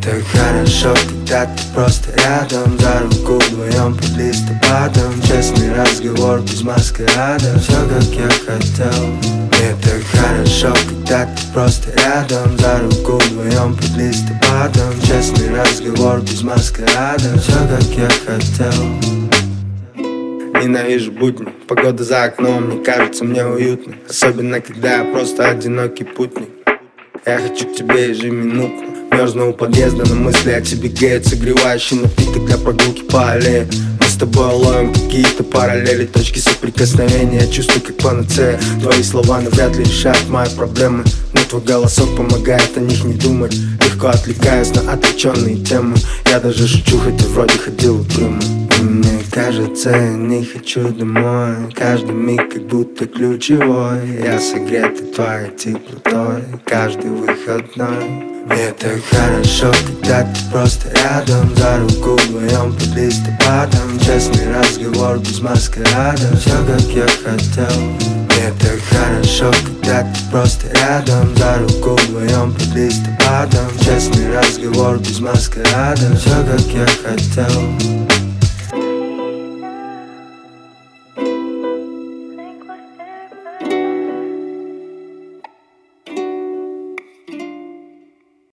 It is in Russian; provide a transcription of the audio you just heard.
так хорошо, когда ты просто рядом. За руку вдвоем под листопадом. Честный разговор без маскарада. Все как я хотел. Мне так хорошо, когда ты просто рядом. За руку вдвоем под листопадом. Честный разговор без маскарада. Все как я хотел. Ненавижу будни, погода за окном не кажется мне уютной. Особенно, когда я просто одинокий путник. Я хочу к тебе ежеминутно. Мерзну у подъезда, но мысли о тебе греют. Согревающий напиток для прогулки по аллее. Мы с тобой ловим какие-то параллели, точки соприкосновения. Я чувствую как панацея. Твои слова навряд ли решают мои проблемы, но твой голосок помогает о них не думать. Легко отвлекаюсь на отвлеченные темы. Я даже шучу, хотя вроде ходил угрюмый. Мне кажется, я не хочу домой. Каждый миг как будто ключевой. Я согретый твоей теплотой каждый выходной. Мне так хорошо, когда ты просто рядом. За руку вдвоем под листопадом. Честный разговор без маскарада. Все как я хотел. Мне так хорошо, когда ты просто рядом. За руку вдвоем под листопадом. Честный разговор без маскарада. Все как я хотел.